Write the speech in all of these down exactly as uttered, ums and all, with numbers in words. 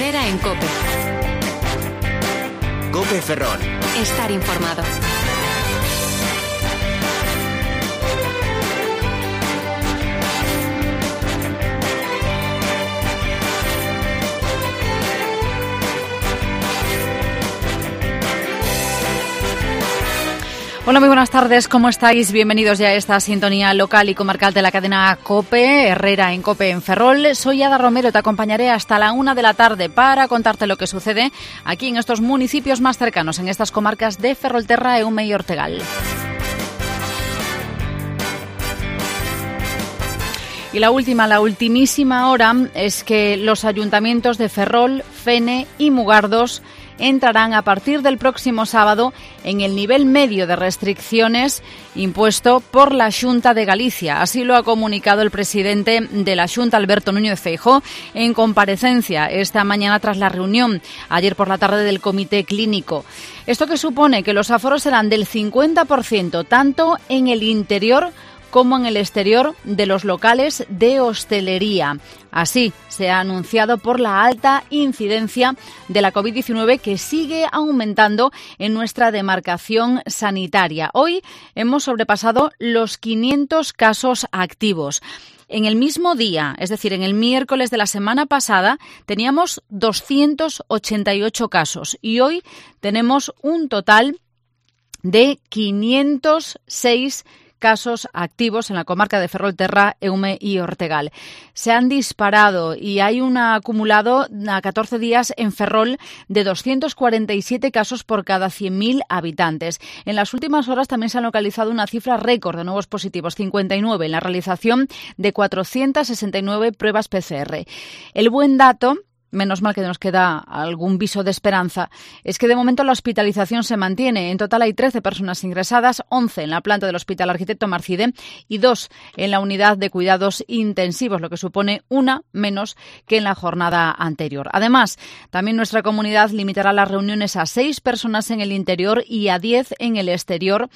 Herrera en COPE. COPE Ferrol. Estar informado. Hola, muy buenas tardes, ¿cómo estáis? Bienvenidos ya a esta sintonía local y comarcal de la cadena COPE, Herrera en COPE en Ferrol. Soy Ada Romero, te acompañaré hasta la una de la tarde para contarte lo que sucede aquí en estos municipios más cercanos, en estas comarcas de Ferrolterra, Eume y Ortegal. Y la última, la ultimísima hora es que los ayuntamientos de Ferrol, Fene y Mugardos entrarán a partir del próximo sábado en el nivel medio de restricciones impuesto por la Xunta de Galicia. Así lo ha comunicado el presidente de la Xunta, Alberto Núñez Feijóo, en comparecencia esta mañana tras la reunión ayer por la tarde del Comité Clínico. Esto que supone que los aforos serán del cincuenta por ciento tanto en el interior como en el exterior de los locales de hostelería. Así se ha anunciado por la alta incidencia de la covid diecinueve que sigue aumentando en nuestra demarcación sanitaria. Hoy hemos sobrepasado los quinientos casos activos. En el mismo día, es decir, en el miércoles de la semana pasada, teníamos doscientos ochenta y ocho casos y hoy tenemos un total de quinientos seis casos activos en la comarca de Ferrolterra, Eume y Ortegal. Se han disparado y hay un acumulado a catorce días en Ferrol de doscientos cuarenta y siete casos por cada cien mil habitantes. En las últimas horas también se han localizado una cifra récord de nuevos positivos, cincuenta y nueve, en la realización de cuatrocientas sesenta y nueve pruebas P C R. El buen dato, menos mal que nos queda algún viso de esperanza, es que de momento la hospitalización se mantiene. En total hay trece personas ingresadas, once en la planta del Hospital Arquitecto Marcide y dos en la unidad de cuidados intensivos, lo que supone una menos que en la jornada anterior. Además, también nuestra comunidad limitará las reuniones a seis personas en el interior y a diez en el exterior,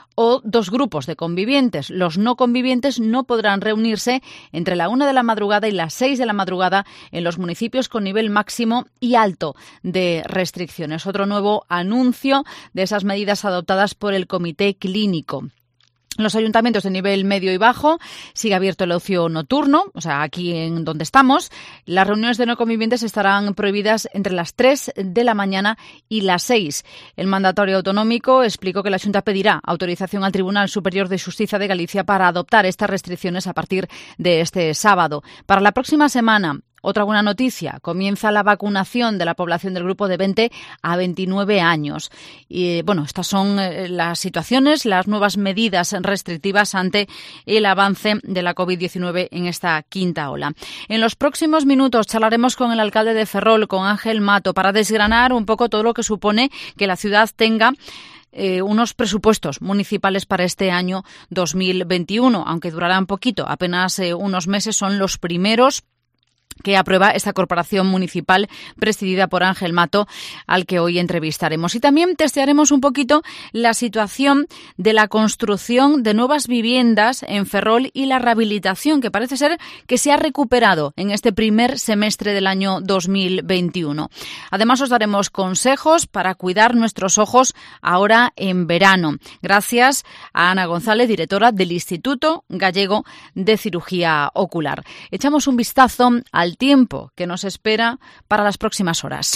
o dos grupos de convivientes. Los no convivientes no podrán reunirse entre la una de la madrugada y las seis de la madrugada en los municipios con nivel máximo y alto de restricciones. Otro nuevo anuncio de esas medidas adoptadas por el Comité Clínico. En los ayuntamientos de nivel medio y bajo sigue abierto el ocio nocturno, o sea, aquí en donde estamos. Las reuniones de no convivientes estarán prohibidas entre las tres de la mañana y las seis. El mandatario autonómico explicó que la Xunta pedirá autorización al Tribunal Superior de Xustiza de Galicia para adoptar estas restricciones a partir de este sábado. Para la próxima semana, otra buena noticia, comienza la vacunación de la población del grupo de veinte a veintinueve años. Y bueno, estas son las situaciones, las nuevas medidas restrictivas ante el avance de la covid diecinueve en esta quinta ola. En los próximos minutos charlaremos con el alcalde de Ferrol, con Ángel Mato, para desgranar un poco todo lo que supone que la ciudad tenga Eh, unos presupuestos municipales para este año dos mil veintiuno, aunque durarán poquito, apenas eh, unos meses, son los primeros que aprueba esta corporación municipal presidida por Ángel Mato, al que hoy entrevistaremos. Y también testearemos un poquito la situación de la construcción de nuevas viviendas en Ferrol y la rehabilitación, que parece ser que se ha recuperado en este primer semestre del año dos mil veintiuno. Además, os daremos consejos para cuidar nuestros ojos ahora en verano, gracias a Ana González, directora del Instituto Gallego de Cirugía Ocular. Echamos un vistazo al tiempo que nos espera para las próximas horas.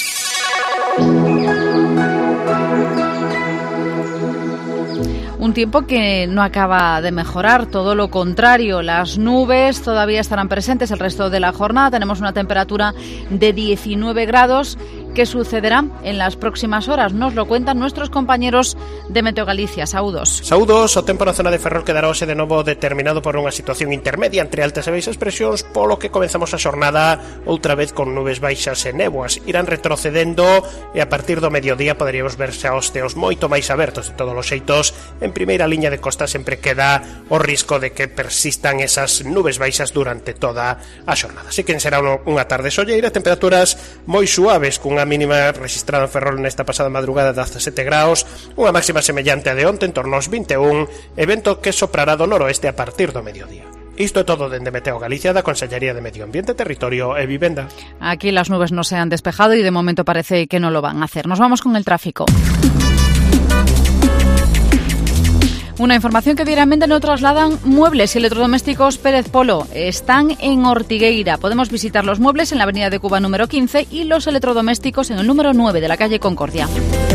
Un tiempo que no acaba de mejorar, todo lo contrario. Las nubes todavía estarán presentes el resto de la jornada. Tenemos una temperatura de diecinueve grados. ¿Qué sucederá en las próximas horas? Nos lo cuentan nuestros compañeros de Meteo Galicia. Saúdos. Saúdos, o tempo na zona de Ferrol quedará hoxe de novo determinado por unha situación intermedia entre altas e baixas presións, polo que comenzamos a xornada outra vez con nubes baixas e néboas. Irán retrocedendo e a partir do mediodía poderíamos verse aos teos moito máis abertos. De todos os xeitos, en primeira liña de costa sempre queda o risco de que persistan esas nubes baixas durante toda a xornada. Así que será unha tarde solleira, temperaturas moi suaves, cunha mínima registrada en Ferrol nesta pasada madrugada de dezasete graus, unha máxima semellante a de onte en torno aos vinte e un, evento que soprará do noroeste a partir do mediodía. Isto é todo dende Meteo Galicia da Consellería de Medio Ambiente, Territorio e Vivenda. Aquí las nubes no se han despejado y de momento parece que no lo van a hacer. Nos vamos con el tráfico. Una información que diariamente nos trasladan Muebles y Electrodomésticos Pérez Polo. Están en Ortigueira. Podemos visitar los muebles en la avenida de Cuba número quince y los electrodomésticos en el número nueve de la calle Concordia.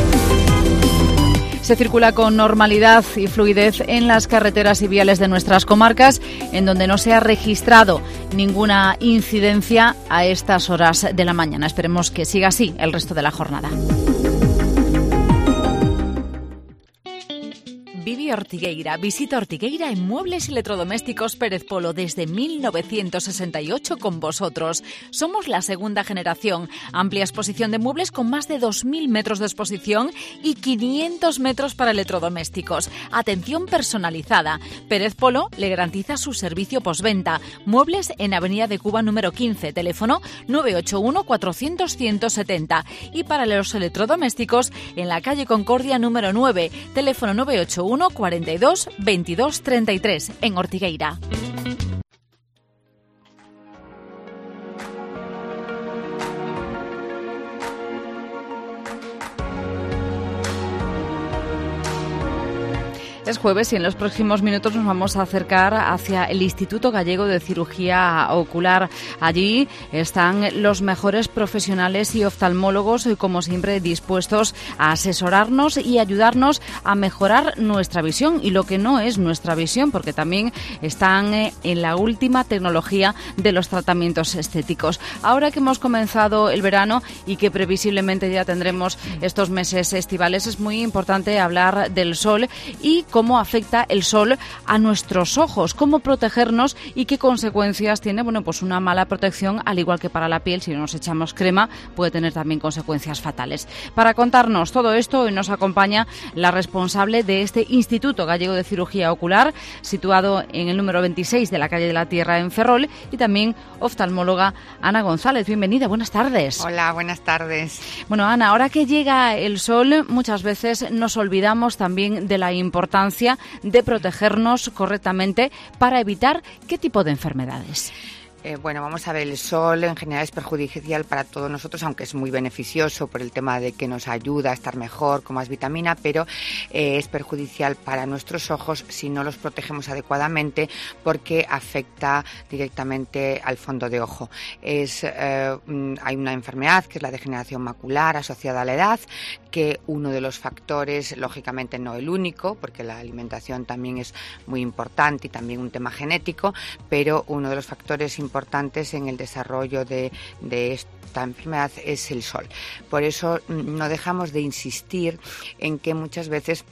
Se circula con normalidad y fluidez en las carreteras y viales de nuestras comarcas, en donde no se ha registrado ninguna incidencia a estas horas de la mañana. Esperemos que siga así el resto de la jornada. Vive Ortigueira. Visita Ortigueira en Muebles y Electrodomésticos Pérez Polo desde mil novecientos sesenta y ocho con vosotros. Somos la segunda generación. Amplia exposición de muebles con más de dos mil metros de exposición y quinientos metros para electrodomésticos. Atención personalizada. Pérez Polo le garantiza su servicio postventa. Muebles en Avenida de Cuba número quince. Teléfono nueve ocho uno cuatrocientos ciento setenta. Y para los electrodomésticos en la calle Concordia número nueve. Teléfono nueve ocho uno cuarenta y dos veintidós treinta y tres en Ortigueira. Es jueves y en los próximos minutos nos vamos a acercar hacia el Instituto Gallego de Cirugía Ocular. Allí están los mejores profesionales y oftalmólogos, como siempre, dispuestos a asesorarnos y ayudarnos a mejorar nuestra visión y lo que no es nuestra visión, porque también están en la última tecnología de los tratamientos estéticos. Ahora que hemos comenzado el verano y que previsiblemente ya tendremos estos meses estivales, es muy importante hablar del sol y cómo afecta el sol a nuestros ojos, cómo protegernos y qué consecuencias tiene. Bueno, pues una mala protección, al igual que para la piel, si no nos echamos crema, puede tener también consecuencias fatales. Para contarnos todo esto, hoy nos acompaña la responsable de este Instituto Gallego de Cirugía Ocular, situado en el número veintiséis de la calle de la Tierra en Ferrol, y también oftalmóloga Ana González. Bienvenida, buenas tardes. Hola, buenas tardes. Bueno, Ana, ahora que llega el sol, muchas veces nos olvidamos también de la importancia de protegernos correctamente para evitar qué tipo de enfermedades. Eh, bueno, vamos a ver, el sol en general es perjudicial para todos nosotros, aunque es muy beneficioso por el tema de que nos ayuda a estar mejor, con más vitamina, pero eh, es perjudicial para nuestros ojos si no los protegemos adecuadamente, porque afecta directamente al fondo de ojo. Es, eh, hay una enfermedad que es la degeneración macular asociada a la edad, que uno de los factores, lógicamente no el único, porque la alimentación también es muy importante y también un tema genético, pero uno de los factores importantes importantes en el desarrollo de, de esta enfermedad es el sol. Por eso no dejamos de insistir en que muchas veces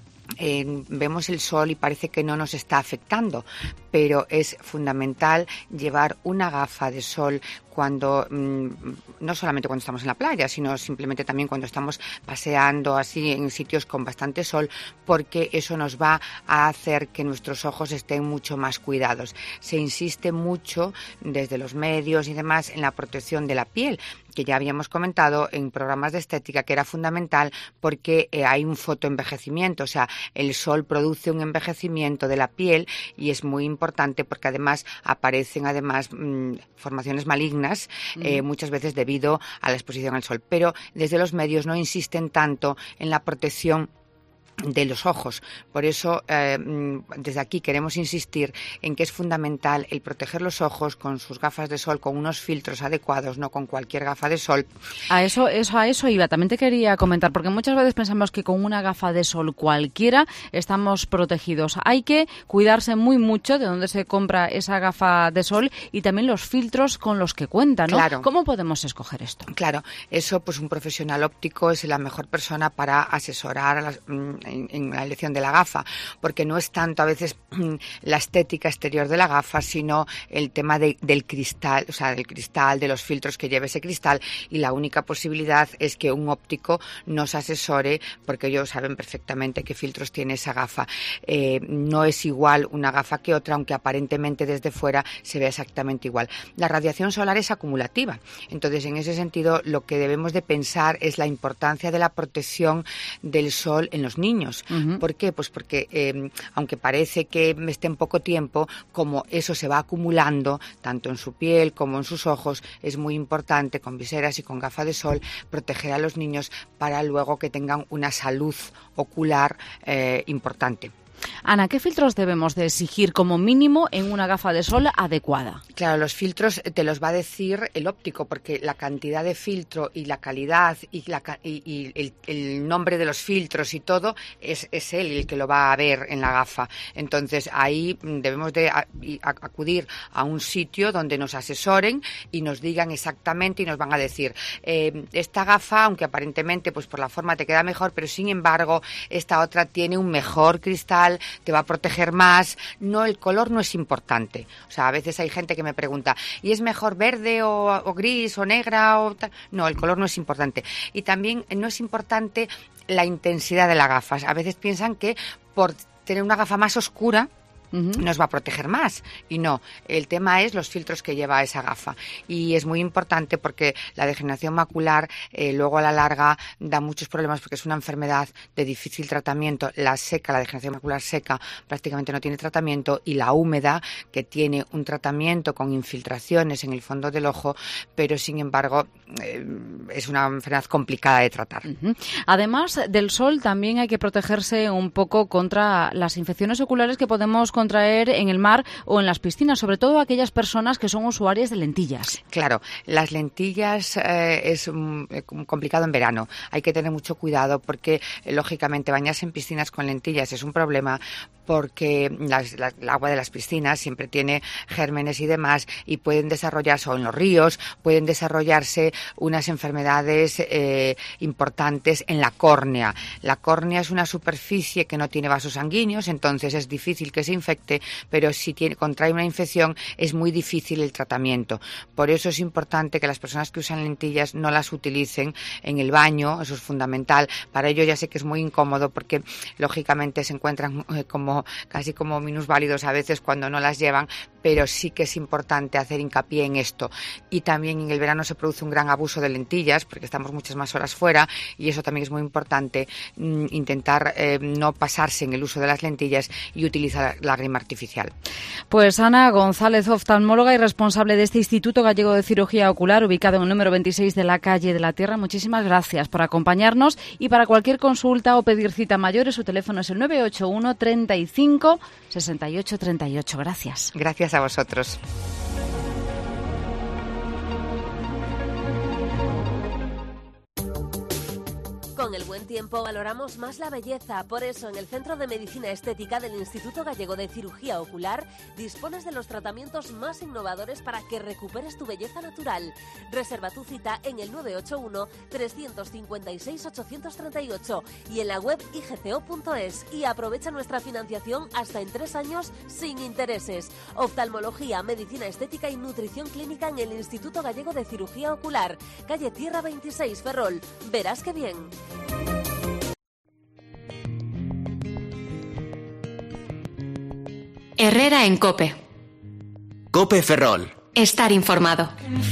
Eh, vemos el sol y parece que no nos está afectando, pero es fundamental llevar una gafa de sol cuando, mmm, no solamente cuando estamos en la playa, sino simplemente también cuando estamos paseando así en sitios con bastante sol, porque eso nos va a hacer que nuestros ojos estén mucho más cuidados. Se insiste mucho desde los medios y demás en la protección de la piel, que ya habíamos comentado en programas de estética que era fundamental porque eh, hay un fotoenvejecimiento, o sea, el sol produce un envejecimiento de la piel y es muy importante porque además aparecen además mmm, formaciones malignas, eh, mm. muchas veces debido a la exposición al sol. Pero desde los medios no insisten tanto en la protección de los ojos. Por eso, eh, desde aquí queremos insistir en que es fundamental el proteger los ojos con sus gafas de sol, con unos filtros adecuados, no con cualquier gafa de sol. A eso, eso, a eso iba. También te quería comentar, porque muchas veces pensamos que con una gafa de sol cualquiera estamos protegidos. Hay que cuidarse muy mucho de dónde se compra esa gafa de sol y también los filtros con los que cuenta, ¿no? Claro. ¿Cómo podemos escoger esto? Claro, eso pues un profesional óptico es la mejor persona para asesorar a las, En, en la elección de la gafa, porque no es tanto a veces la estética exterior de la gafa, sino el tema de, del cristal, o sea, del cristal, de los filtros que lleve ese cristal, y la única posibilidad es que un óptico nos asesore, porque ellos saben perfectamente qué filtros tiene esa gafa. Eh, no es igual una gafa que otra, aunque aparentemente desde fuera se vea exactamente igual. La radiación solar es acumulativa, entonces en ese sentido lo que debemos de pensar es la importancia de la protección del sol en los niños. niños. Uh-huh. ¿Por qué? Pues porque eh, aunque parece que esté en poco tiempo, como eso se va acumulando tanto en su piel como en sus ojos, es muy importante con viseras y con gafas de sol proteger a los niños para luego que tengan una salud ocular eh, importante. Ana, ¿qué filtros debemos de exigir como mínimo en una gafa de sol adecuada? Claro, los filtros te los va a decir el óptico, porque la cantidad de filtro y la calidad y, la, y, y el, el nombre de los filtros y todo es, es él el que lo va a ver en la gafa. Entonces ahí debemos de a, a, acudir a un sitio donde nos asesoren y nos digan exactamente y nos van a decir eh, esta gafa, aunque aparentemente pues por la forma te queda mejor, pero sin embargo esta otra tiene un mejor cristal, te va a proteger más. No, el color no es importante. O sea, a veces hay gente que me pregunta, ¿y es mejor verde o, o gris o negra? O tal? No, el color no es importante. Y también no es importante la intensidad de las gafas. A veces piensan que por tener una gafa más oscura Uh-huh. nos va a proteger más, y no, el tema es los filtros que lleva esa gafa, y es muy importante porque la degeneración macular eh, luego a la larga da muchos problemas porque es una enfermedad de difícil tratamiento. La seca, la degeneración macular seca prácticamente no tiene tratamiento, y la húmeda, que tiene un tratamiento con infiltraciones en el fondo del ojo, pero sin embargo eh, es una enfermedad complicada de tratar. Uh-huh. Además del sol, también hay que protegerse un poco contra las infecciones oculares que podemos contraer en el mar o en las piscinas, sobre todo aquellas personas que son usuarias de lentillas. Claro, las lentillas eh, es um, complicado en verano. Hay que tener mucho cuidado porque, eh, lógicamente, bañarse en piscinas con lentillas es un problema porque las, la, el agua de las piscinas siempre tiene gérmenes y demás, y pueden desarrollarse, o en los ríos, pueden desarrollarse unas enfermedades eh, importantes en la córnea. La córnea es una superficie que no tiene vasos sanguíneos, entonces es difícil que se infecte, pero si tiene, contrae una infección es muy difícil el tratamiento. Por eso es importante que las personas que usan lentillas no las utilicen en el baño, eso es fundamental. Para ello ya sé que es muy incómodo porque lógicamente se encuentran eh, como casi como minusválidos a veces cuando no las llevan, pero sí que es importante hacer hincapié en esto. Y también en el verano se produce un gran abuso de lentillas porque estamos muchas más horas fuera, y eso también es muy importante, mm, intentar eh, no pasarse en el uso de las lentillas y utilizar la grima artificial. Pues Ana González, oftalmóloga y responsable de este Instituto Gallego de Cirugía Ocular, ubicado en el número veintiséis de la calle de la Tierra, muchísimas gracias por acompañarnos, y para cualquier consulta o pedir cita mayor, su teléfono es el nueve ocho uno treinta y cinco sesenta y ocho treinta y ocho. Gracias. Gracias a vosotros. Con el buen tiempo valoramos más la belleza. Por eso, en el Centro de Medicina Estética del Instituto Gallego de Cirugía Ocular dispones de los tratamientos más innovadores para que recuperes tu belleza natural. Reserva tu cita en el nueve ocho uno tres cinco seis ocho tres ocho y en la web i ge ce o punto es, y aprovecha nuestra financiación hasta en tres años sin intereses. Oftalmología, medicina estética y nutrición clínica en el Instituto Gallego de Cirugía Ocular, calle Tierra veintiséis, Ferrol. Verás que bien. Herrera en COPE. COPE Ferrol. Estar informado.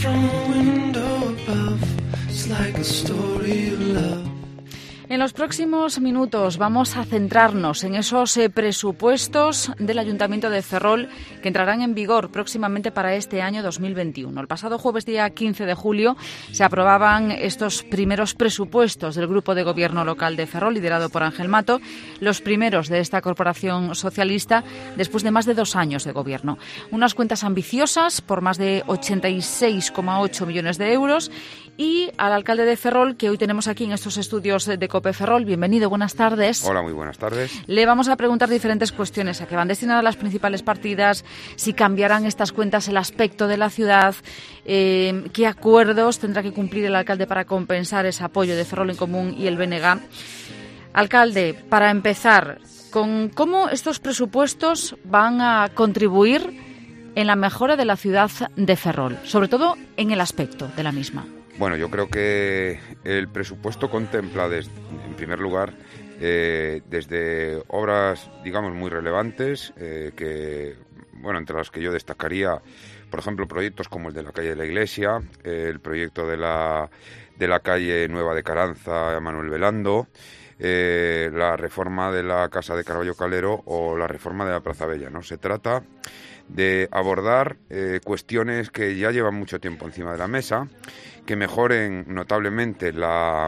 En los próximos minutos vamos a centrarnos en esos eh, presupuestos del Ayuntamiento de Ferrol que entrarán en vigor próximamente para este año dos mil veintiuno. El pasado jueves, día quince de julio, se aprobaban estos primeros presupuestos del Grupo de Gobierno Local de Ferrol, liderado por Ángel Mato, los primeros de esta corporación socialista después de más de dos años de gobierno. Unas cuentas ambiciosas por más de ochenta y seis coma ocho millones de euros. Y al alcalde de Ferrol, que hoy tenemos aquí en estos estudios de COPE Ferrol. Bienvenido, buenas tardes. Hola, muy buenas tardes. Le vamos a preguntar diferentes cuestiones, a qué van destinadas las principales partidas, si cambiarán estas cuentas el aspecto de la ciudad, eh, qué acuerdos tendrá que cumplir el alcalde para compensar ese apoyo de Ferrol en Común y el B N G. Alcalde, para empezar, con cómo estos presupuestos van a contribuir en la mejora de la ciudad de Ferrol, sobre todo en el aspecto de la misma. Bueno, yo creo que el presupuesto contempla, des, en primer lugar, eh, desde obras, digamos, muy relevantes, eh, que, bueno, entre las que yo destacaría, por ejemplo, proyectos como el de la calle de la Iglesia, eh, el proyecto de la, de la calle Nueva de Caranza, Manuel Velando, eh, la reforma de la Casa de Carballo Calero o la reforma de la Plaza Bella, ¿no? Se trata de abordar eh, cuestiones que ya llevan mucho tiempo encima de la mesa, que mejoren notablemente la,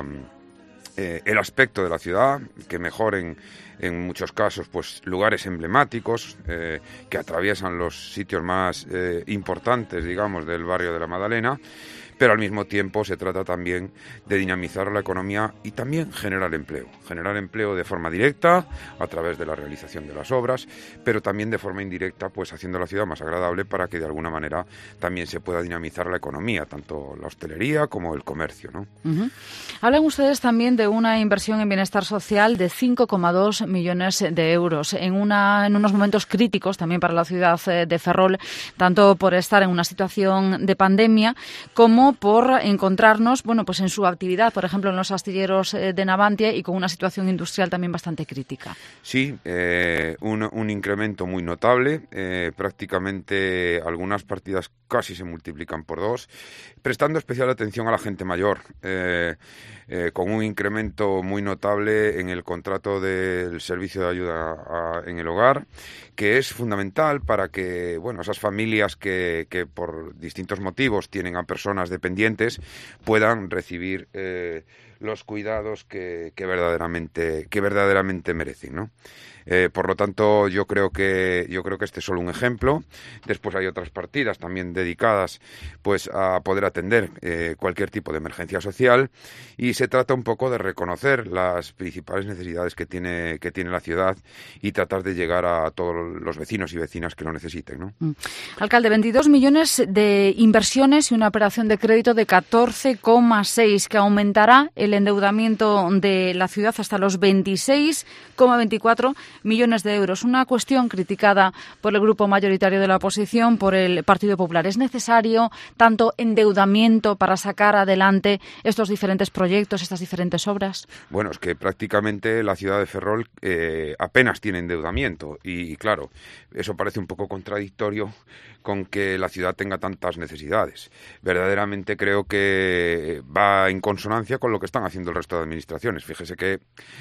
eh, el aspecto de la ciudad, que mejoren en muchos casos pues lugares emblemáticos eh, que atraviesan los sitios más eh, importantes, digamos, del barrio de la Madalena, pero al mismo tiempo se trata también de dinamizar la economía y también generar empleo. Generar empleo de forma directa, a través de la realización de las obras, pero también de forma indirecta, pues haciendo la ciudad más agradable para que de alguna manera también se pueda dinamizar la economía, tanto la hostelería como el comercio, ¿no? Uh-huh. Hablan ustedes también de una inversión en bienestar social de cinco coma dos millones de euros, en, una, en unos momentos críticos también para la ciudad de Ferrol, tanto por estar en una situación de pandemia como por encontrarnos, bueno, pues en su actividad, por ejemplo, en los astilleros de Navantia y con una situación industrial también bastante crítica. Sí, eh, un, un incremento muy notable, eh, prácticamente algunas partidas casi se multiplican por dos, prestando especial atención a la gente mayor, eh, eh, con un incremento muy notable en el contrato del servicio de ayuda a, en el hogar, que es fundamental para que, bueno, esas familias que, que por distintos motivos tienen a personas dependientes puedan recibir eh, los cuidados que, que verdaderamente que verdaderamente merecen, ¿no? Eh, por lo tanto, yo creo que yo creo que este es solo un ejemplo. Después hay otras partidas también dedicadas, pues, a poder atender eh, cualquier tipo de emergencia social, y se trata un poco de reconocer las principales necesidades que tiene que tiene la ciudad y tratar de llegar a todos los vecinos y vecinas que lo necesiten, ¿no? Mm. Alcalde, veintidós millones de inversiones y una operación de crédito de catorce coma seis, que aumentará el endeudamiento de la ciudad hasta los veintiséis coma veinticuatro millones de euros. Una cuestión criticada por el grupo mayoritario de la oposición, por el Partido Popular. ¿Es necesario tanto endeudamiento para sacar adelante estos diferentes proyectos, estas diferentes obras? Bueno, es que prácticamente la ciudad de Ferrol eh, apenas tiene endeudamiento y, y claro, eso parece un poco contradictorio con que la ciudad tenga tantas necesidades. Verdaderamente creo que va en consonancia con lo que están haciendo el resto de administraciones. Fíjese que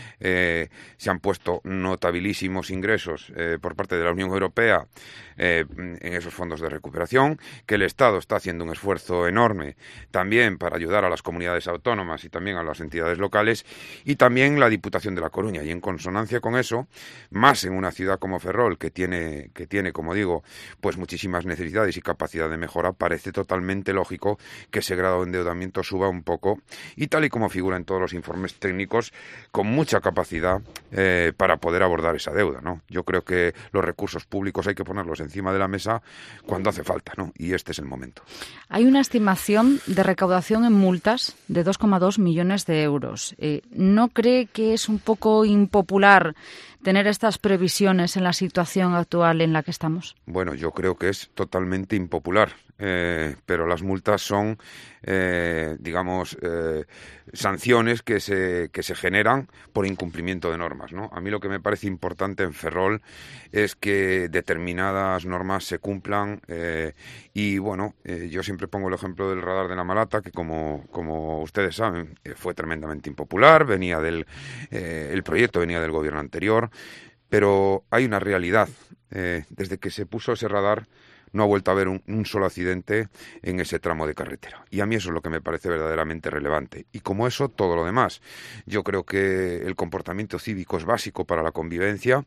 eh, se han puesto notabilísimos ingresos eh, por parte de la Unión Europea eh, en esos fondos de recuperación, que el Estado está haciendo un esfuerzo enorme también para ayudar a las comunidades autónomas y también a las entidades locales, y también la Diputación de La Coruña. Y en consonancia con eso, más en una ciudad como Ferrol, que tiene, que tiene, como digo, pues muchísimas necesidades y capacidad de mejora, parece totalmente lógico que ese grado de endeudamiento suba un poco, y tal y como figura en todos los informes técnicos, con mucha capacidad eh, para poder abordar esa deuda, ¿no? Yo creo que los recursos públicos hay que ponerlos encima de la mesa cuando hace falta, ¿no? Y este es el momento. Hay una estimación de recaudación en multas de dos coma dos millones de euros. Eh, ¿No cree que es un poco impopular tener estas previsiones en la situación actual en la que estamos? Bueno, yo creo que es totalmente impopular, eh, pero las multas son, eh, digamos, eh, sanciones que se, que se generan por incumplimiento de normas, ¿no? A mí lo que me parece importante en Ferrol es que determinadas normas se cumplan eh, y, bueno, eh, yo siempre pongo el ejemplo del radar de la Malata, que como, como ustedes saben, eh, fue tremendamente impopular, venía del, eh, el proyecto venía del gobierno anterior, pero hay una realidad. Eh, desde que se puso ese radar no ha vuelto a haber un, un solo accidente en ese tramo de carretera. Y a mí eso es lo que me parece verdaderamente relevante. Y como eso, todo lo demás. Yo creo que el comportamiento cívico es básico para la convivencia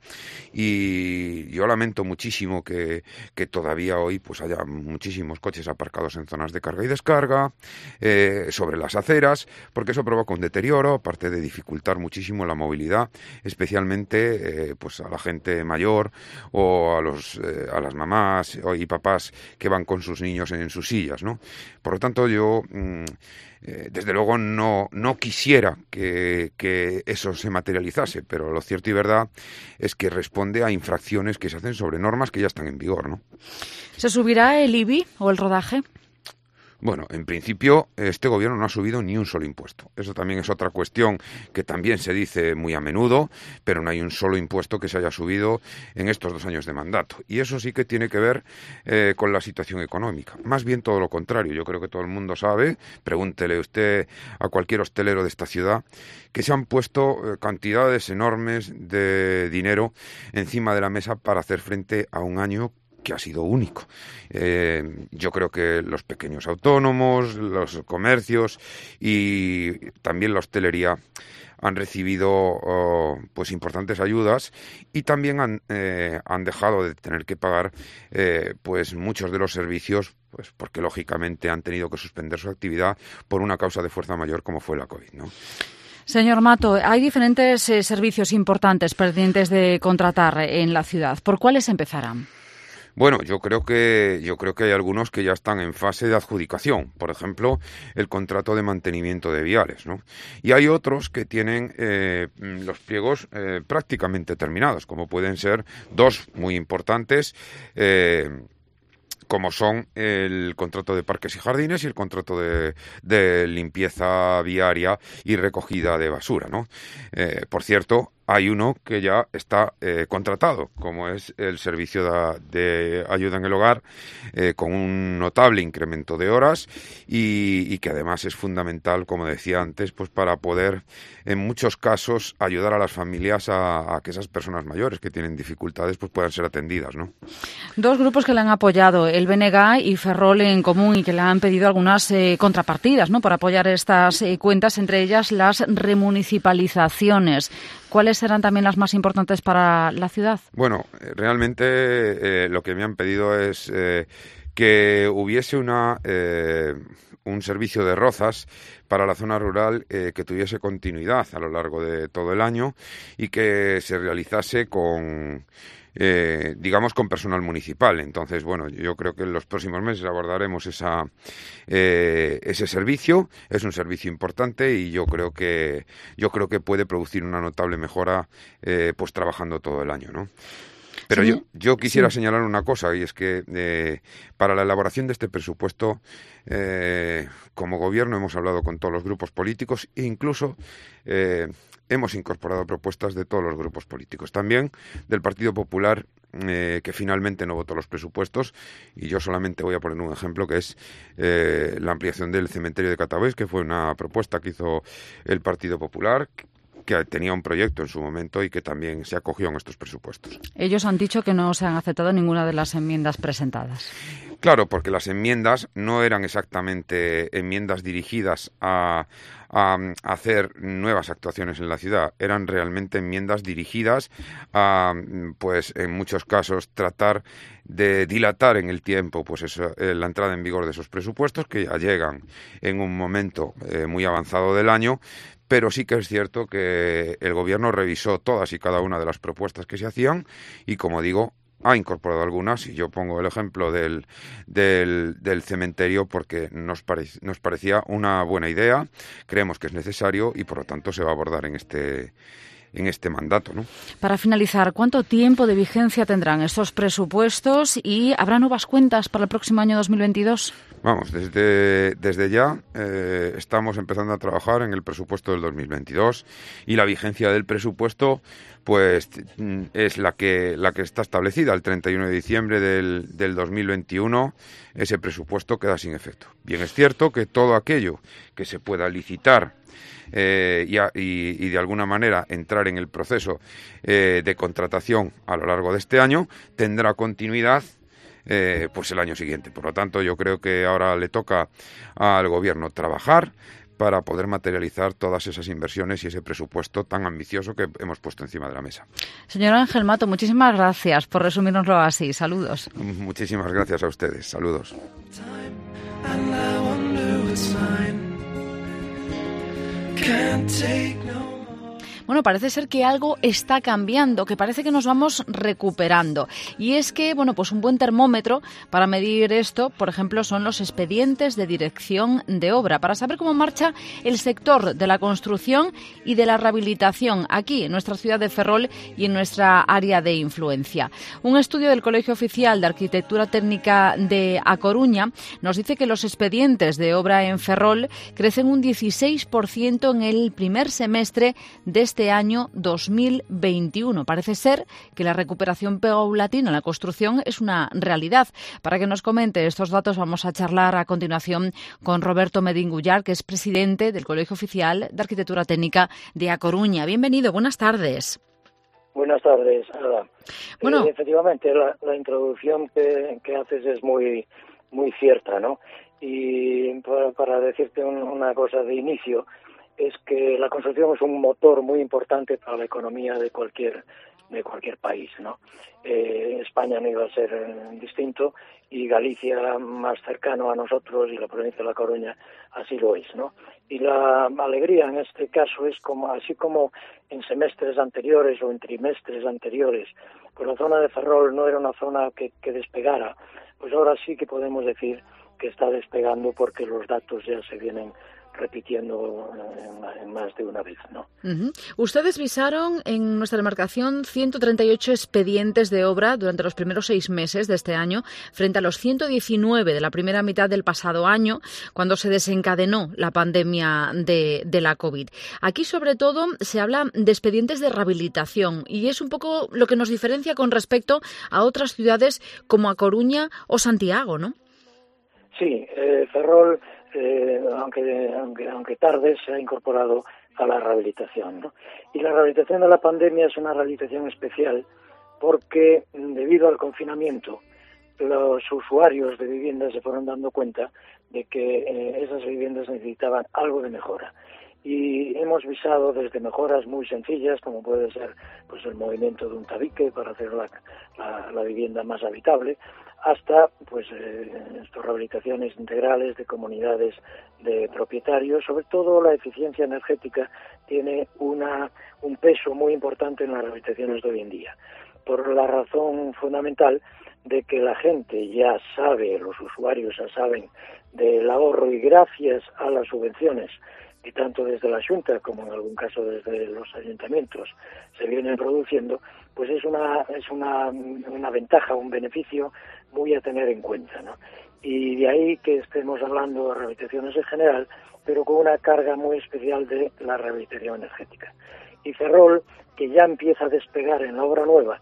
y yo lamento muchísimo que, que todavía hoy pues haya muchísimos coches aparcados en zonas de carga y descarga, eh, sobre las aceras, porque eso provoca un deterioro, aparte de dificultar muchísimo la movilidad, especialmente eh, pues a la gente mayor o a, los, eh, a las mamás y papás que van con sus niños en sus sillas, ¿no? Por lo tanto, yo mmm, eh, desde luego no, no quisiera que, que eso se materializase, pero lo cierto y verdad es que responde a infracciones que se hacen sobre normas que ya están en vigor, ¿no? ¿Se subirá el I B I o el rodaje? Bueno, en principio este gobierno no ha subido ni un solo impuesto. Eso también es otra cuestión que también se dice muy a menudo, pero no hay un solo impuesto que se haya subido en estos dos años de mandato. Y eso sí que tiene que ver eh, con la situación económica. Más bien todo lo contrario. Yo creo que todo el mundo sabe, pregúntele usted a cualquier hostelero de esta ciudad, que se han puesto eh, cantidades enormes de dinero encima de la mesa para hacer frente a un año que ha sido único. Eh, yo creo que los pequeños autónomos, los comercios y también la hostelería han recibido oh, pues importantes ayudas y también han, eh, han dejado de tener que pagar eh, pues muchos de los servicios, pues porque lógicamente han tenido que suspender su actividad por una causa de fuerza mayor como fue la COVID, ¿no? Señor Mato, hay diferentes eh, servicios importantes pendientes de contratar en la ciudad. ¿Por cuáles empezarán? Bueno, yo creo que yo creo que hay algunos que ya están en fase de adjudicación, por ejemplo, el contrato de mantenimiento de viales, ¿no? Y hay otros que tienen eh, los pliegos eh, prácticamente terminados, como pueden ser dos muy importantes, eh, como son el contrato de parques y jardines y el contrato de, de limpieza viaria y recogida de basura, ¿no? Eh, por cierto, hay uno que ya está eh, contratado, como es el servicio de, de ayuda en el hogar, eh, con un notable incremento de horas y, y que además es fundamental, como decía antes, pues para poder, en muchos casos, ayudar a las familias a, a que esas personas mayores que tienen dificultades pues puedan ser atendidas, ¿no? Dos grupos que le han apoyado, el B N G y Ferrol en común, y que le han pedido algunas eh, contrapartidas, ¿no?, para apoyar estas eh, cuentas, entre ellas las remunicipalizaciones. ¿Cuáles serán también las más importantes para la ciudad? Bueno, realmente eh, lo que me han pedido es eh, que hubiese una eh, un servicio de rozas para la zona rural eh, que tuviese continuidad a lo largo de todo el año y que se realizase con... Eh, digamos con personal municipal. Entonces, bueno, yo creo que en los próximos meses abordaremos esa eh, ese servicio. Es un servicio importante y yo creo que yo creo que puede producir una notable mejora eh, pues trabajando todo el año, ¿no? Pero sí, yo, yo quisiera sí. señalar una cosa, y es que eh, para la elaboración de este presupuesto, eh, como gobierno hemos hablado con todos los grupos políticos e incluso eh, hemos incorporado propuestas de todos los grupos políticos. También del Partido Popular, eh, que finalmente no votó los presupuestos, y yo solamente voy a poner un ejemplo, que es eh, la ampliación del cementerio de Catabois, que fue una propuesta que hizo el Partido Popular, que tenía un proyecto en su momento y que también se acogió en estos presupuestos. Ellos han dicho que no se han aceptado ninguna de las enmiendas presentadas. Claro, porque las enmiendas no eran exactamente enmiendas dirigidas a, a hacer nuevas actuaciones en la ciudad, eran realmente enmiendas dirigidas a, pues en muchos casos, tratar de dilatar en el tiempo pues eso, eh, la entrada en vigor de esos presupuestos, que ya llegan en un momento eh, muy avanzado del año. Pero sí que es cierto que el Gobierno revisó todas y cada una de las propuestas que se hacían y, como digo, ha incorporado algunas, y yo pongo el ejemplo del, del, del cementerio porque nos, pare, nos parecía una buena idea, creemos que es necesario y, por lo tanto, se va a abordar en este en este mandato, ¿no? Para finalizar, ¿cuánto tiempo de vigencia tendrán estos presupuestos y habrá nuevas cuentas para el próximo año dos mil veintidós? Vamos, desde, desde ya eh, estamos empezando a trabajar en el presupuesto del dos mil veintidós y la vigencia del presupuesto pues es la que la que está establecida. El treinta y uno de diciembre del, del dos mil veintiuno ese presupuesto queda sin efecto. Bien, es cierto que todo aquello que se pueda licitar Eh, y, a, y, y de alguna manera entrar en el proceso eh, de contratación a lo largo de este año tendrá continuidad eh, pues el año siguiente. Por lo tanto, yo creo que ahora le toca al Gobierno trabajar para poder materializar todas esas inversiones y ese presupuesto tan ambicioso que hemos puesto encima de la mesa. Señor Ángel Mato, muchísimas gracias por resumírnoslo así. Saludos. Muchísimas gracias a ustedes. Saludos. Bueno, parece ser que algo está cambiando, que parece que nos vamos recuperando. Y es que, bueno, pues un buen termómetro para medir esto, por ejemplo, son los expedientes de dirección de obra, para saber cómo marcha el sector de la construcción y de la rehabilitación aquí, en nuestra ciudad de Ferrol y en nuestra área de influencia. Un estudio del Colegio Oficial de Arquitectura Técnica de A Coruña nos dice que los expedientes de obra en Ferrol crecen un dieciséis por ciento en el primer semestre de este año dos mil veintiuno. Parece ser que la recuperación paulatina en la construcción es una realidad. Para que nos comente estos datos vamos a charlar a continuación con Roberto Medingullar, que es presidente del Colegio Oficial de Arquitectura Técnica de A Coruña. Bienvenido, buenas tardes. Buenas tardes, Ada. Bueno, eh, efectivamente, la, la introducción que, que haces es muy, muy cierta, ¿no? Y para, para decirte un, una cosa de inicio, es que la construcción es un motor muy importante para la economía de cualquier de cualquier país, ¿no? Eh, España no iba a ser eh, distinto, y Galicia, más cercano a nosotros, y la provincia de La Coruña así lo es, ¿no? Y la alegría en este caso es como, así como en semestres anteriores o en trimestres anteriores, pues la zona de Ferrol no era una zona que, que despegara, pues ahora sí que podemos decir que está despegando, porque los datos ya se vienen repitiendo en, en más de una vez, ¿no? Uh-huh. Ustedes visaron en nuestra demarcación ciento treinta y ocho expedientes de obra durante los primeros seis meses de este año, frente a los ciento diecinueve de la primera mitad del pasado año, cuando se desencadenó la pandemia de, de la COVID. Aquí, sobre todo, se habla de expedientes de rehabilitación, y es un poco lo que nos diferencia con respecto a otras ciudades como A Coruña o Santiago, ¿no? Sí, eh, Ferrol, eh, aunque, aunque aunque tarde, se ha incorporado a la rehabilitación, ¿no? Y la rehabilitación de la pandemia es una rehabilitación especial porque, debido al confinamiento, los usuarios de viviendas se fueron dando cuenta de que eh, esas viviendas necesitaban algo de mejora. Y hemos visado desde mejoras muy sencillas, como puede ser pues el movimiento de un tabique para hacer la, la, la vivienda más habitable, hasta pues eh, estas rehabilitaciones integrales de comunidades de propietarios. Sobre todo la eficiencia energética tiene una un peso muy importante en las rehabilitaciones de hoy en día, por la razón fundamental de que la gente ya sabe, los usuarios ya saben del ahorro, y gracias a las subvenciones que tanto desde la Xunta como en algún caso desde los ayuntamientos se vienen produciendo, pues es una es una, una ventaja, un beneficio muy a tener en cuenta, ¿no? Y de ahí que estemos hablando de rehabilitaciones en general, pero con una carga muy especial de la rehabilitación energética. Y Ferrol, que ya empieza a despegar en la obra nueva,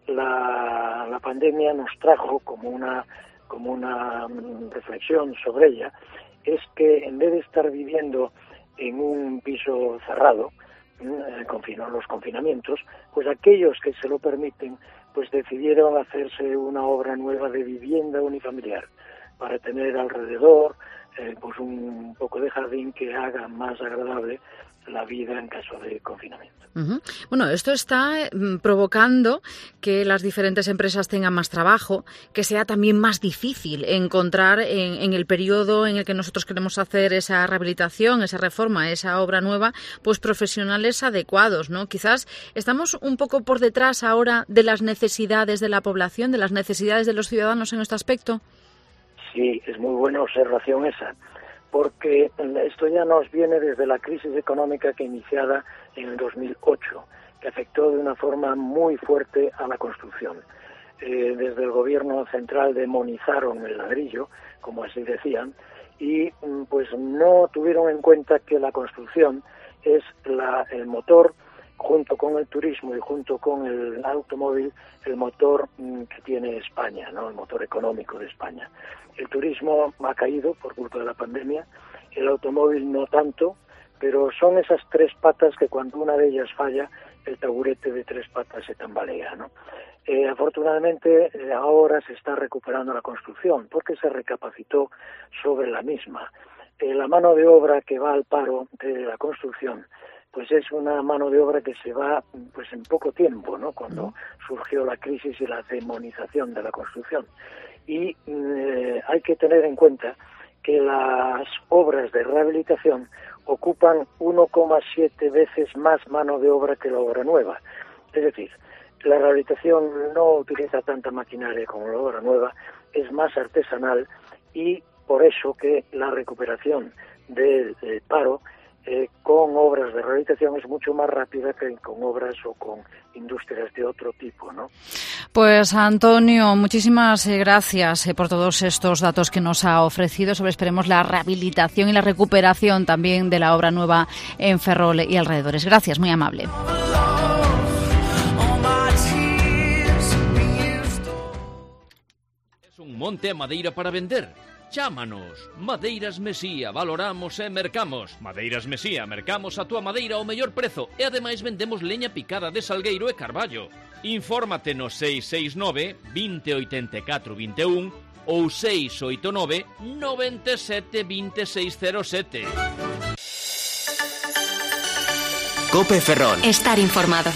la, la pandemia nos trajo como una como una reflexión sobre ella, es que en vez de estar viviendo en un piso cerrado, eh, confino, los confinamientos, pues aquellos que se lo permiten, pues decidieron hacerse una obra nueva de vivienda unifamiliar, para tener alrededor eh, pues un poco de jardín que haga más agradable la vida en caso de confinamiento. Uh-huh. Bueno, esto está mm, provocando que las diferentes empresas tengan más trabajo, que sea también más difícil encontrar en, en el periodo en el que nosotros queremos hacer esa rehabilitación, esa reforma, esa obra nueva, pues profesionales adecuados, ¿no? Quizás estamos un poco por detrás ahora de las necesidades de la población, de las necesidades de los ciudadanos en este aspecto. Sí, es muy buena observación esa, porque esto ya nos viene desde la crisis económica que iniciada en el dos mil ocho, que afectó de una forma muy fuerte a la construcción. Eh, desde el gobierno central demonizaron el ladrillo, como así decían, y pues no tuvieron en cuenta que la construcción es la, el motor, junto con el turismo y junto con el automóvil, el motor que tiene España, ¿no? El motor económico de España. El turismo ha caído por culpa de la pandemia, el automóvil no tanto, pero son esas tres patas que cuando una de ellas falla, el taburete de tres patas se tambalea, ¿no? Eh, afortunadamente eh, ahora se está recuperando la construcción porque se recapacitó sobre la misma. Eh, la mano de obra que va al paro de la construcción, pues es una mano de obra que se va pues en poco tiempo, ¿no? Cuando surgió la crisis y la demonización de la construcción. Y eh, hay que tener en cuenta que las obras de rehabilitación ocupan uno coma siete veces más mano de obra que la obra nueva. Es decir, la rehabilitación no utiliza tanta maquinaria como la obra nueva, es más artesanal y por eso que la recuperación del, del paro eh, con obras de rehabilitación es mucho más rápida que con obras o con industrias de otro tipo, ¿no? Pues Antonio, muchísimas gracias por todos estos datos que nos ha ofrecido sobre, esperemos, la rehabilitación y la recuperación también de la obra nueva en Ferrol y alrededores. Gracias, muy amable. Es un monte a madeira para vender. Chámanos. Madeiras Mesía, valoramos e mercamos. Madeiras Mesía, mercamos a túa madeira ao mellor prezo e ademais vendemos leña picada de salgueiro e carballo. Infórmate no seis seis nove, vinte, oitenta e catro, vinte e un ou seis oito nove, noventa e sete, vinte e seis cero sete. COPE Ferrol. Estar informado.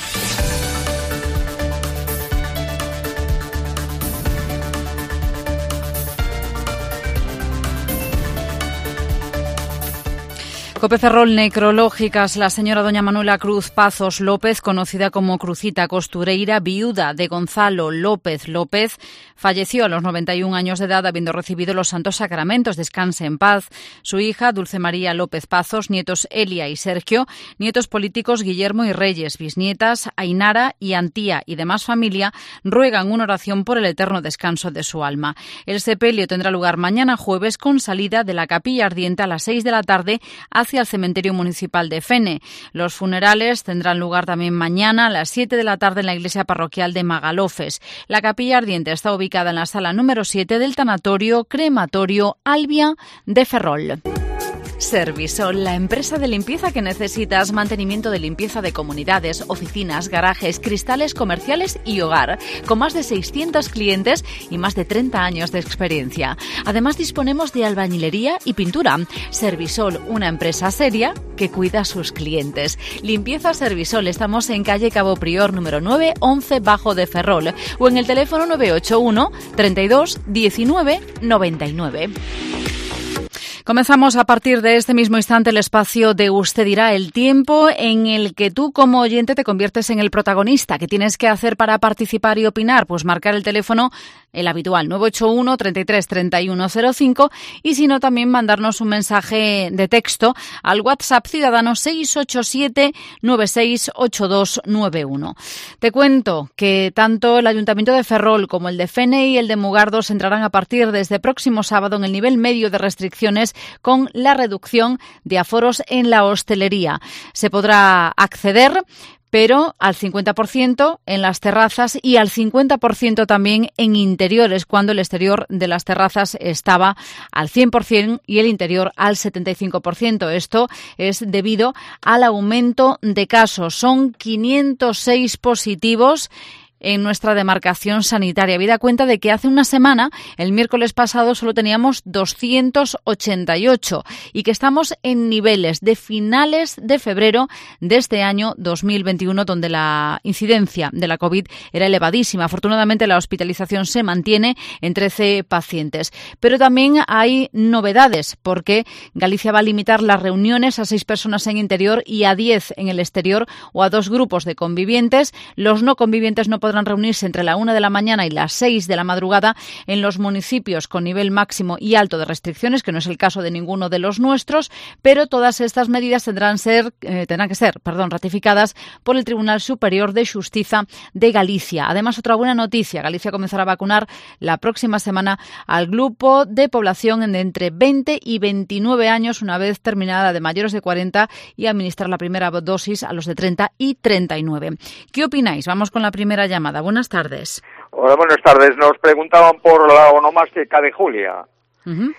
COPE Ferrol, necrológicas. La señora doña Manuela Cruz Pazos López, conocida como Crucita Costureira, viuda de Gonzalo López López, falleció a los noventa y un años de edad habiendo recibido los santos sacramentos. Descanse en paz. Su hija, Dulce María López Pazos, nietos Elia y Sergio, nietos políticos Guillermo y Reyes, bisnietas Ainara y Antía y demás familia, ruegan una oración por el eterno descanso de su alma. El sepelio tendrá lugar mañana jueves con salida de la Capilla Ardiente a las seis de la tarde hacia hacia el cementerio municipal de Fene. Los funerales tendrán lugar también mañana a las siete de la tarde en la iglesia parroquial de Magalofes. La capilla ardiente está ubicada en la sala número siete del tanatorio crematorio Albia de Ferrol. Servisol, la empresa de limpieza que necesitas, mantenimiento de limpieza de comunidades, oficinas, garajes, cristales comerciales y hogar, con más de seiscientos clientes y más de treinta años de experiencia. Además disponemos de albañilería y pintura. Servisol, una empresa seria que cuida a sus clientes. Limpieza Servisol, estamos en calle Cabo Prior número nueve, once Bajo de Ferrol o en el teléfono nueve ocho uno, treinta y dos, diecinueve, noventa y nueve. Comenzamos a partir de este mismo instante el espacio de Usted dirá, el tiempo en el que tú como oyente te conviertes en el protagonista. ¿Qué tienes que hacer para participar y opinar? Pues marcar el teléfono, el habitual, nueve ocho uno, treinta y tres, treinta y uno cero cinco, y si no también mandarnos un mensaje de texto al WhatsApp ciudadano seis ocho siete, nueve seis ocho dos nueve uno. Te cuento que tanto el Ayuntamiento de Ferrol como el de Fene y el de Mugardos entrarán a partir de este próximo sábado en el nivel medio de restricciones con la reducción de aforos en la hostelería. Se podrá acceder, pero al cincuenta por ciento en las terrazas y al cincuenta por ciento también en interiores, cuando el exterior de las terrazas estaba al cien por ciento y el interior al setenta y cinco por ciento. Esto es debido al aumento de casos. Son quinientos seis positivos en nuestra demarcación sanitaria. Habida cuenta de que hace una semana, el miércoles pasado, solo teníamos doscientos ochenta y ocho y que estamos en niveles de finales de febrero de este año dos mil veintiuno, donde la incidencia de la COVID era elevadísima. Afortunadamente, la hospitalización se mantiene en trece pacientes. Pero también hay novedades, porque Galicia va a limitar las reuniones a seis personas en interior y a diez en el exterior o a dos grupos de convivientes. Los no convivientes no podrán reunirse entre la una de la mañana y las seis de la madrugada en los municipios con nivel máximo y alto de restricciones, que no es el caso de ninguno de los nuestros, pero todas estas medidas tendrán, ser, eh, tendrán que ser perdón, ratificadas por el Tribunal Superior de Xustiza de Galicia. Además, otra buena noticia, Galicia comenzará a vacunar la próxima semana al grupo de población de entre veinte y veintinueve años, una vez terminada la de mayores de cuarenta, y administrar la primera dosis a los de treinta y treinta y nueve. ¿Qué opináis? Vamos con la primera llamada. Buenas tardes. Hola, buenas tardes. Nos preguntaban por la onomástica de Julia. Uh-huh.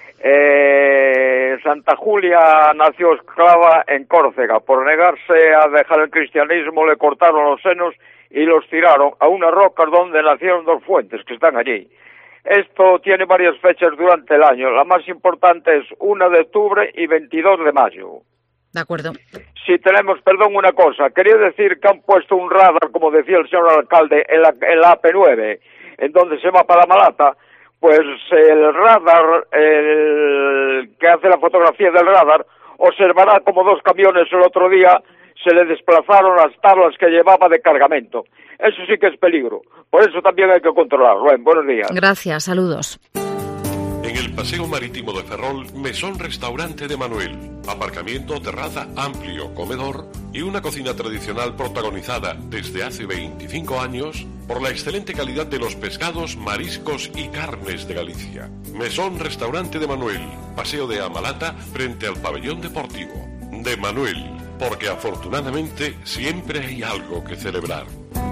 Eh, Santa Julia nació esclava en Córcega. Por negarse a dejar el cristianismo le cortaron los senos y los tiraron a unas rocas donde nacieron dos fuentes que están allí. Esto tiene varias fechas durante el año. La más importante es una de octubre y veintidós de mayo. De acuerdo. Si tenemos, perdón, una cosa, quería decir que han puesto un radar, como decía el señor alcalde, en la, en la A P nueve, en donde se va para Malata, pues el radar, el que hace la fotografía del radar, observará como dos camiones el otro día se le desplazaron las tablas que llevaba de cargamento. Eso sí que es peligro. Por eso también hay que controlarlo. Bueno, buenos días. Gracias, saludos. En el Paseo Marítimo de Ferrol, Mesón Restaurante de Manuel. Aparcamiento, terraza, amplio comedor y una cocina tradicional protagonizada desde hace veinticinco años por la excelente calidad de los pescados, mariscos y carnes de Galicia. Mesón Restaurante de Manuel. Paseo de Amalata frente al pabellón deportivo. De Manuel, porque afortunadamente siempre hay algo que celebrar.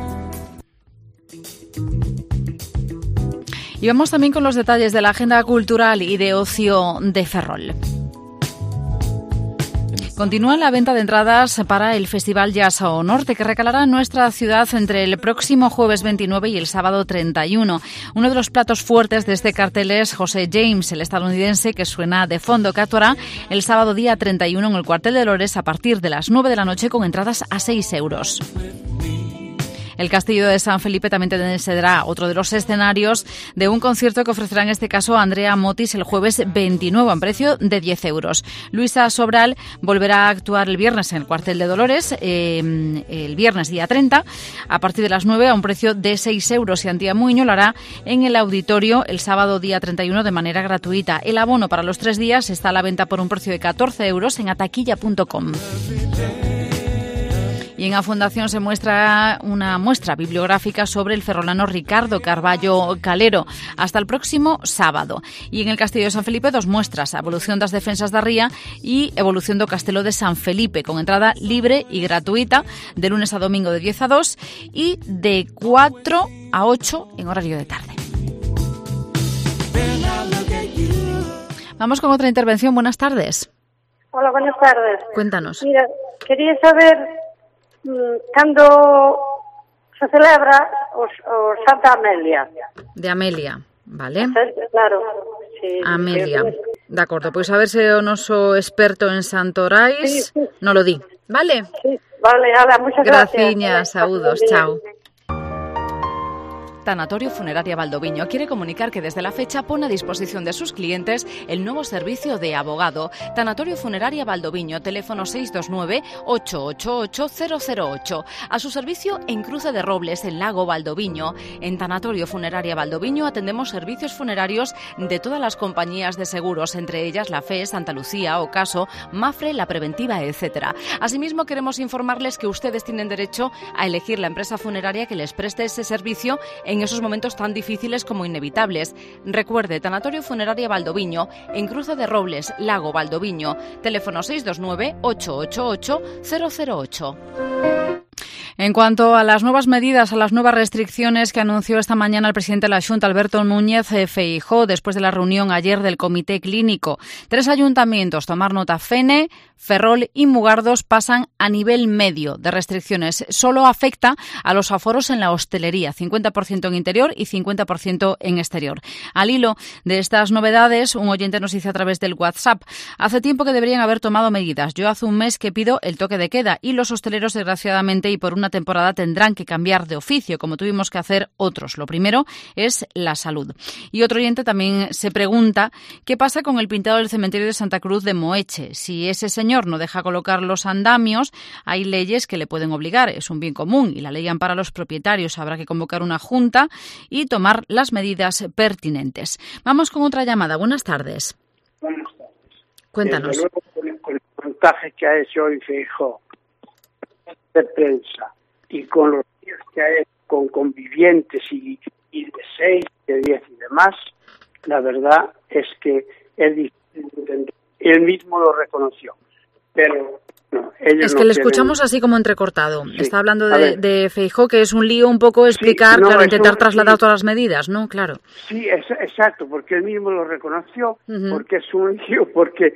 Y vamos también con los detalles de la agenda cultural y de ocio de Ferrol. Continúa la venta de entradas para el Festival Jazz ao Norte, que recalará en nuestra ciudad entre el próximo jueves veintinueve y el sábado treinta y uno. Uno de los platos fuertes de este cartel es José James, el estadounidense que suena de fondo, que actuará el sábado día treinta y uno en el Cuartel de Dolores a partir de las nueve de la noche con entradas a seis euros. El Castillo de San Felipe también será otro de los escenarios de un concierto que ofrecerá en este caso Andrea Motis el jueves veintinueve a un precio de diez euros. Luisa Sobral volverá a actuar el viernes en el Cuartel de Dolores, eh, el viernes día treinta, a partir de las nueve a un precio de seis euros. Y Antía Muiño lo hará en el auditorio el sábado día treinta y uno de manera gratuita. El abono para los tres días está a la venta por un precio de catorce euros en ataquilla punto com. Y en la Fundación se muestra una muestra bibliográfica sobre el ferrolano Ricardo Carballo Calero hasta el próximo sábado. Y en el Castillo de San Felipe dos muestras, Evolución das Defensas da Ría y Evolución do Castelo de San Felipe, con entrada libre y gratuita de lunes a domingo de diez a dos y de cuatro a ocho en horario de tarde. Vamos con otra intervención. Buenas tardes. Hola, buenas tardes. Cuéntanos. Mira, quería saber cando se celebra o, o Santa Amelia. De Amelia, vale. Claro. Sí, Amelia. Sí. De acordo, pois a ver se o noso experto en Santorais sí, sí. no lo di. Vale? Sí, vale, ala, muchas gracias. Graciñas, saúdos, chao. Tanatorio Funeraria Valdoviño quiere comunicar que desde la fecha pone a disposición de sus clientes el nuevo servicio de abogado. Tanatorio Funeraria Valdoviño, teléfono seis dos nueve, ocho ocho ocho, cero cero ocho. A su servicio en Cruce de Robles, en Lago Valdoviño. En Tanatorio Funeraria Valdoviño atendemos servicios funerarios de todas las compañías de seguros, entre ellas la F E, Santa Lucía, Ocaso, Mafre, La Preventiva, etcétera. Asimismo, queremos informarles que ustedes tienen derecho a elegir la empresa funeraria que les preste ese servicio en en esos momentos tan difíciles como inevitables. Recuerde, Tanatorio Funeraria Valdoviño, en Cruce de Robles, Lago Valdoviño, teléfono seis dos nueve, ocho ocho ocho, cero cero ocho. En cuanto a las nuevas medidas, a las nuevas restricciones que anunció esta mañana el presidente de la Xunta, Alberto Núñez Feijóo, después de la reunión ayer del Comité Clínico, tres ayuntamientos, tomar nota, Fene, Ferrol y Mugardos, pasan a nivel medio de restricciones. Solo afecta a los aforos en la hostelería, cincuenta por ciento en interior y cincuenta por ciento en exterior. Al hilo de estas novedades, un oyente nos dice a través del WhatsApp: hace tiempo que deberían haber tomado medidas. Yo hace un mes que pido el toque de queda y los hosteleros, desgraciadamente, y por una temporada tendrán que cambiar de oficio, como tuvimos que hacer otros. Lo primero es la salud. Y otro oyente también se pregunta qué pasa con el pintado del cementerio de Santa Cruz de Moeche. Si ese señor no deja colocar los andamios, hay leyes que le pueden obligar. Es un bien común y la ley ampara a los propietarios. Habrá que convocar una junta y tomar las medidas pertinentes. Vamos con otra llamada. Buenas tardes. Buenas tardes. Cuéntanos. Desde luego, con el, con el montaje que ha hecho hoy Feijóo de prensa y con los días que hay con convivientes y, y de seis, de diez y demás, la verdad es que él, él mismo lo reconoció. Pero no, ellos es que no le quieren... escuchamos así como entrecortado. Sí. Está hablando de, de Feijóo, que es un lío un poco explicar, sí, no, claro, intentar un... trasladar sí. todas las medidas, ¿no? Claro. Sí, es, exacto, porque él mismo lo reconoció, uh-huh. porque es un lío, porque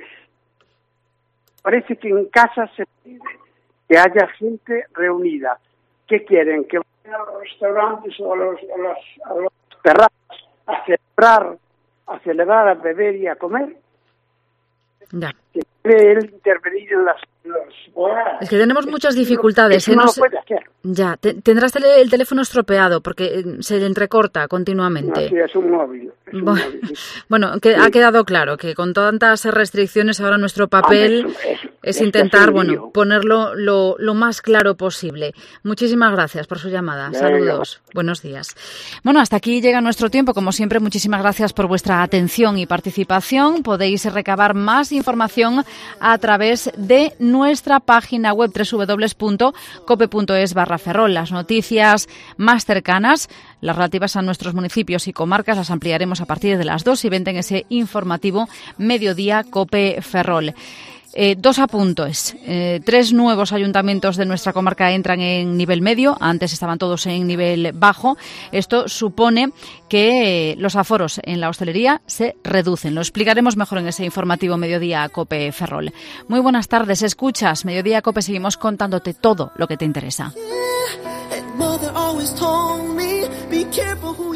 parece que en casa se pide que haya gente reunida. ¿Qué quieren? ¿Que vayan a los restaurantes o a los, a los, a los terrazas a celebrar, a celebrar, a beber y a comer? Ya. él intervenir en las... Los... Es que tenemos muchas dificultades. Eso ¿eh? no No lo sé- puede hacer. Ya, te- tendrás tele- el teléfono estropeado porque eh, se le entrecorta continuamente. No, sí, es un móvil. Es un Bueno, móvil. bueno, que ha quedado claro que con tantas restricciones ahora nuestro papel Hombre, eso- eso- es esto intentar, es un bueno, lío. ponerlo lo, lo más claro posible. Muchísimas gracias por su llamada. Venga. Saludos. Buenos días. Bueno, hasta aquí llega nuestro tiempo. Como siempre, muchísimas gracias por vuestra atención y participación. Podéis recabar más información a través de nuestra página web doble u doble u doble u punto cope punto es barra Ferrol. Las noticias más cercanas, las relativas a nuestros municipios y comarcas, las ampliaremos a partir de las dos y veinte en ese informativo Mediodía Cope Ferrol. Eh, dos apuntes. Eh, tres nuevos ayuntamientos de nuestra comarca entran en nivel medio. Antes estaban todos en nivel bajo. Esto supone que eh, los aforos en la hostelería se reducen. Lo explicaremos mejor en ese informativo Mediodía Cope Ferrol. Muy buenas tardes. Escuchas Mediodía Cope. Seguimos contándote todo lo que te interesa. Mother always told me, be careful who